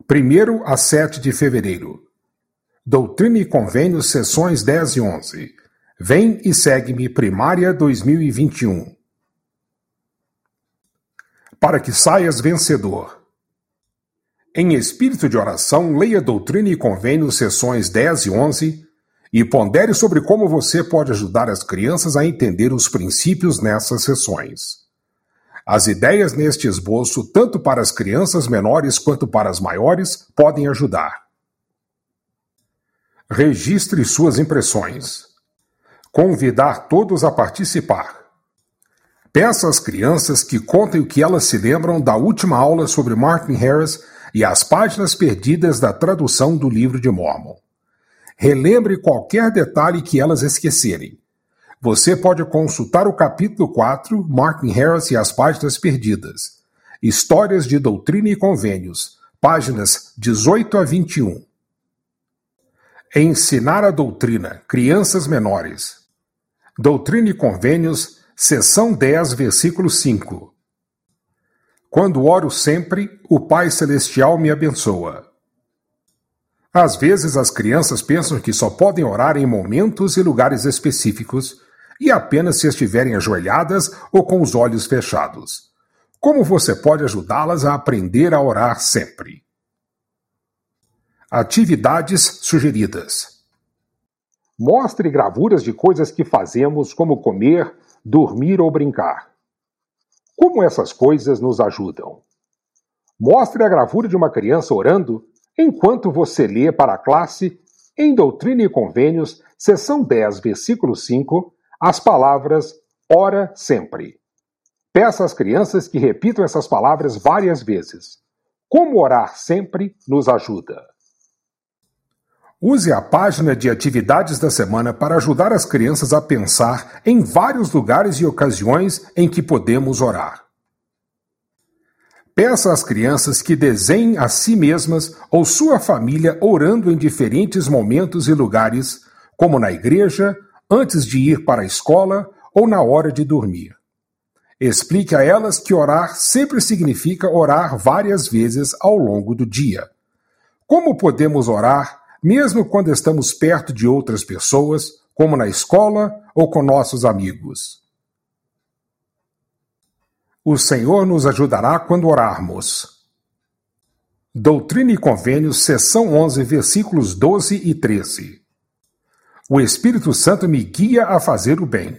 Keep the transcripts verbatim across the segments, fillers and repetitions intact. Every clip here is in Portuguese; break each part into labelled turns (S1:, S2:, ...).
S1: primeiro a sete de fevereiro. Doutrina e Convênios, sessões dez e onze. Vem e segue-me, primária dois mil e vinte e um. Para que saias vencedor. Em espírito de oração, leia Doutrina e Convênios, sessões dez e onze, e pondere sobre como você pode ajudar as crianças a entender os princípios nessas sessões. As ideias neste esboço, tanto para as crianças menores quanto para as maiores, podem ajudar. Registre suas impressões. Convidar todos a participar. Peça às crianças que contem o que elas se lembram da última aula sobre Martin Harris e as páginas perdidas da tradução do livro de Mórmon. Relembre qualquer detalhe que elas esquecerem. Você pode consultar o capítulo quatro, Martin Harris e as páginas perdidas. Histórias de Doutrina e Convênios, páginas dezoito a vinte e um. Ensinar a doutrina, crianças menores. Doutrina e Convênios, seção dez, versículo cinco. Quando oro sempre, o Pai Celestial me abençoa. Às vezes as crianças pensam que só podem orar em momentos e lugares específicos e apenas se estiverem ajoelhadas ou com os olhos fechados. Como você pode ajudá-las a aprender a orar sempre? Atividades sugeridas. Mostre gravuras de coisas que fazemos, como comer, dormir ou brincar. Como essas coisas nos ajudam? Mostre a gravura de uma criança orando enquanto você lê para a classe, em Doutrina e Convênios, seção dez, versículo cinco, as palavras ora sempre. Peça às crianças que repitam essas palavras várias vezes. Como orar sempre nos ajuda? Use a página de atividades da semana para ajudar as crianças a pensar em vários lugares e ocasiões em que podemos orar. Peça às crianças que desenhem a si mesmas ou sua família orando em diferentes momentos e lugares, como na igreja, antes de ir para a escola ou na hora de dormir. Explique a elas que orar sempre significa orar várias vezes ao longo do dia. Como podemos orar mesmo quando estamos perto de outras pessoas, como na escola ou com nossos amigos? O Senhor nos ajudará quando orarmos. Doutrina e Convênios, seção onze, versículos doze e treze. O Espírito Santo me guia a fazer o bem.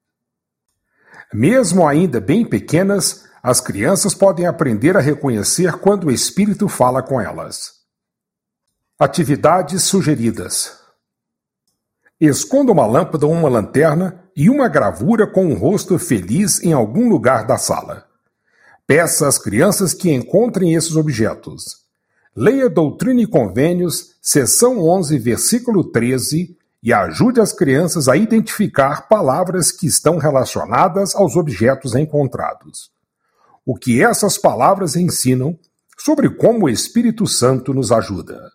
S1: Mesmo ainda bem pequenas, as crianças podem aprender a reconhecer quando o Espírito fala com elas. Atividades sugeridas. Esconda uma lâmpada ou uma lanterna e uma gravura com um rosto feliz em algum lugar da sala. Peça às crianças que encontrem esses objetos. Leia Doutrina e Convênios, seção onze, versículo treze, e ajude as crianças a identificar palavras que estão relacionadas aos objetos encontrados. O que essas palavras ensinam sobre como o Espírito Santo nos ajuda.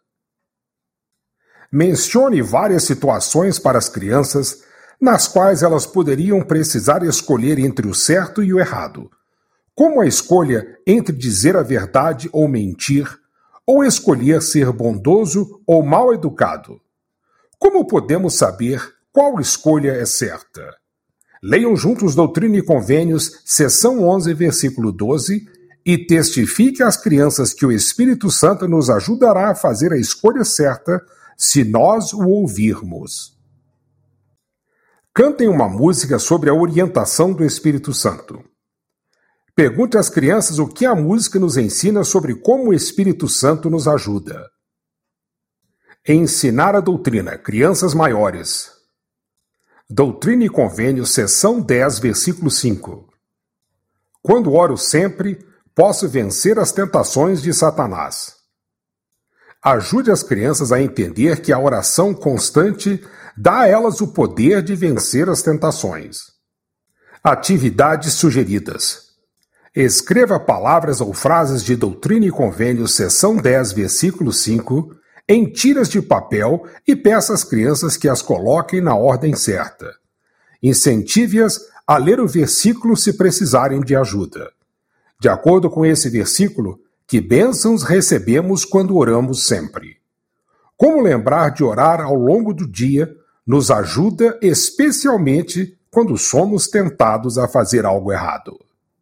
S1: Mencione várias situações para as crianças nas quais elas poderiam precisar escolher entre o certo e o errado, como a escolha entre dizer a verdade ou mentir, ou escolher ser bondoso ou mal educado. Como podemos saber qual escolha é certa? Leiam juntos Doutrina e Convênios, seção onze, versículo doze, e testifique às crianças que o Espírito Santo nos ajudará a fazer a escolha certa se nós o ouvirmos. Cantem uma música sobre a orientação do Espírito Santo. Pergunte às crianças o que a música nos ensina sobre como o Espírito Santo nos ajuda. Ensinar a doutrina, crianças maiores. Doutrina e Convênios, seção dez, versículo cinco. Quando oro sempre, posso vencer as tentações de Satanás. Ajude as crianças a entender que a oração constante dá a elas o poder de vencer as tentações. Atividades sugeridas. Escreva palavras ou frases de Doutrina e Convênios, seção dez, versículo cinco, em tiras de papel e peça às crianças que as coloquem na ordem certa. Incentive-as a ler o versículo se precisarem de ajuda. De acordo com esse versículo, Que bênçãos recebemos quando oramos sempre. Como lembrar de orar ao longo do dia nos ajuda especialmente quando somos tentados a fazer algo errado.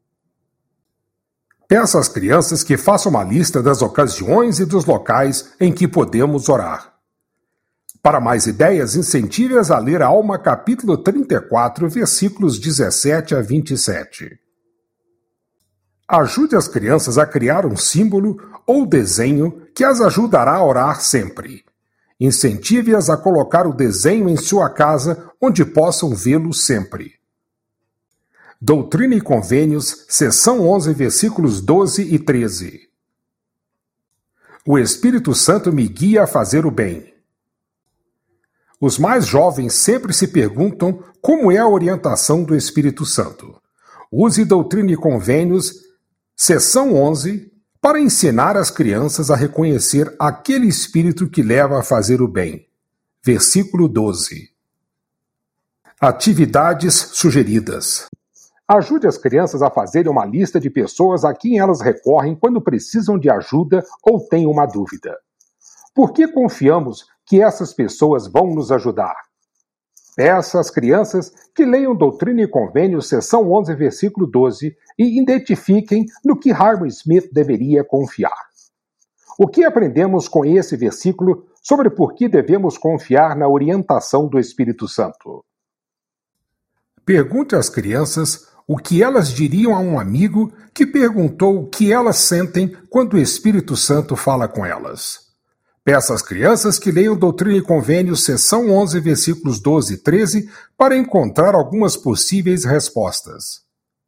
S1: Peça às crianças que façam uma lista das ocasiões e dos locais em que podemos orar. Para mais ideias, incentive-as a ler Alma capítulo trinta e quatro, versículos dezessete a vinte e sete. Ajude as crianças a criar um símbolo ou desenho que as ajudará a orar sempre. Incentive-as a colocar o desenho em sua casa, onde possam vê-lo sempre. Doutrina e Convênios, seção onze, versículos doze e treze. O Espírito Santo me guia a fazer o bem. Os mais jovens sempre se perguntam como é a orientação do Espírito Santo. Use Doutrina e Convênios, seção onze, para ensinar as crianças a reconhecer aquele Espírito que leva a fazer o bem. Versículo doze. Atividades sugeridas. Ajude as crianças a fazerem uma lista de pessoas a quem elas recorrem quando precisam de ajuda ou têm uma dúvida. Por que confiamos que essas pessoas vão nos ajudar? Peça às crianças que leiam Doutrina e Convênios, seção onze, versículo doze, e identifiquem no que Hyrum Smith deveria confiar. O que aprendemos com esse versículo sobre por que devemos confiar na orientação do Espírito Santo? Pergunte às crianças o que elas diriam a um amigo que perguntou o que elas sentem quando o Espírito Santo fala com elas. Peça às crianças que leiam Doutrina e Convênios, seção onze, versículos doze e treze, para encontrar algumas possíveis respostas.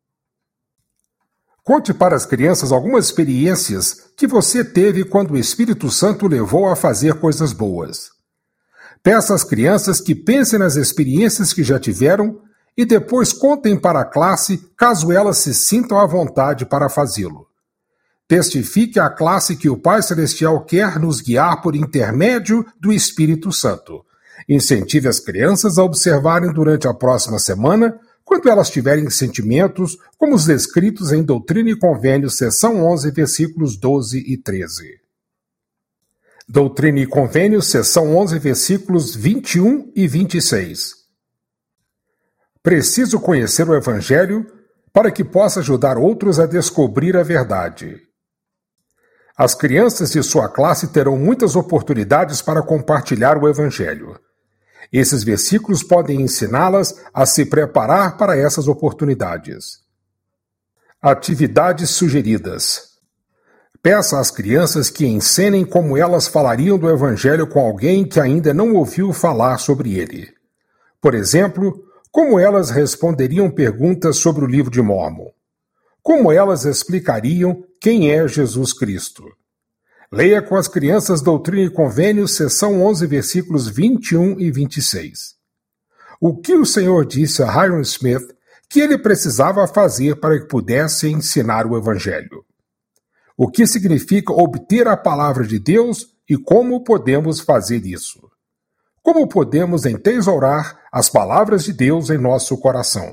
S1: Conte para as crianças algumas experiências que você teve quando o Espírito Santo levou a fazer coisas boas. Peça às crianças que pensem nas experiências que já tiveram e depois contem para a classe caso elas se sintam à vontade para fazê-lo. Testifique à classe que o Pai Celestial quer nos guiar por intermédio do Espírito Santo. Incentive as crianças a observarem durante a próxima semana, quando elas tiverem sentimentos como os descritos em Doutrina e Convênios, seção onze, versículos doze e treze. Doutrina e Convênios, seção onze, versículos vinte e um e vinte e seis. Preciso conhecer o Evangelho para que possa ajudar outros a descobrir a verdade. As crianças de sua classe terão muitas oportunidades para compartilhar o Evangelho. Esses versículos podem ensiná-las a se preparar para essas oportunidades. Atividades sugeridas. Peça às crianças que ensinem como elas falariam do Evangelho com alguém que ainda não ouviu falar sobre ele. Por exemplo, como elas responderiam perguntas sobre o livro de Mórmon. Como elas explicariam quem é Jesus Cristo. Leia com as crianças Doutrina e Convênios, seção onze, versículos vinte e um e vinte e seis. O que o Senhor disse a Hyrum Smith que ele precisava fazer para que pudesse ensinar o Evangelho? O que significa obter a palavra de Deus e como podemos fazer isso? Como podemos entesourar as palavras de Deus em nosso coração?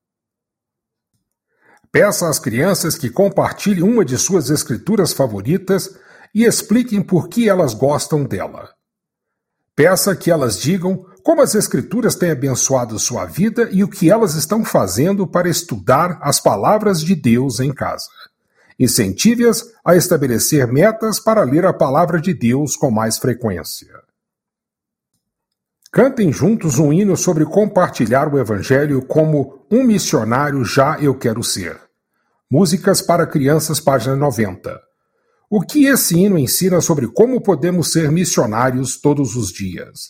S1: Peça às crianças que compartilhem uma de suas escrituras favoritas e expliquem por que elas gostam dela. Peça que elas digam como as escrituras têm abençoado sua vida e o que elas estão fazendo para estudar as palavras de Deus em casa. Incentive-as a estabelecer metas para ler a palavra de Deus com mais frequência. Cantem juntos um hino sobre compartilhar o Evangelho como Um Missionário Já Eu Quero Ser. Músicas para Crianças, página noventa. O que esse hino ensina sobre como podemos ser missionários todos os dias?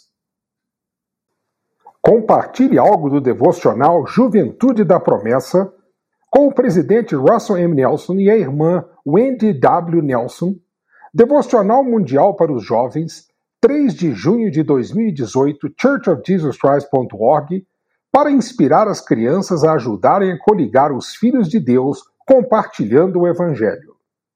S1: Compartilhe algo do devocional Juventude da Promessa com o presidente Russell M. Nelson e a irmã Wendy W. Nelson, Devocional Mundial para os Jovens, três de junho de dois mil e dezoito, church of jesus christ ponto org, para inspirar as crianças a ajudarem a coligar os filhos de Deus compartilhando o Evangelho.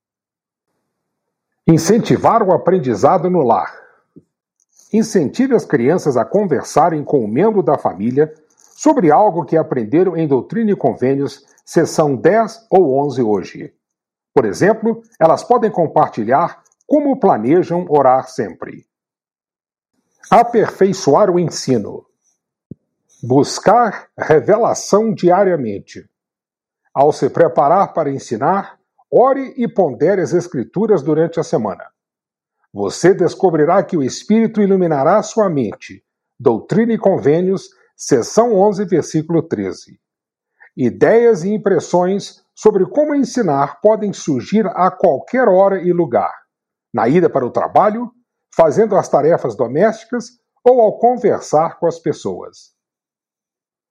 S1: Incentivar o aprendizado no lar. Incentive as crianças a conversarem com um membro da família sobre algo que aprenderam em Doutrina e Convênios, seção dez ou onze hoje. Por exemplo, elas podem compartilhar como planejam orar sempre. Aperfeiçoar o ensino. Buscar revelação diariamente. Ao se preparar para ensinar, ore e pondere as Escrituras durante a semana. Você descobrirá que o Espírito iluminará sua mente. Doutrina e Convênios, seção onze, versículo treze. Ideias e impressões sobre como ensinar podem surgir a qualquer hora e lugar, na ida para o trabalho, fazendo as tarefas domésticas ou ao conversar com as pessoas.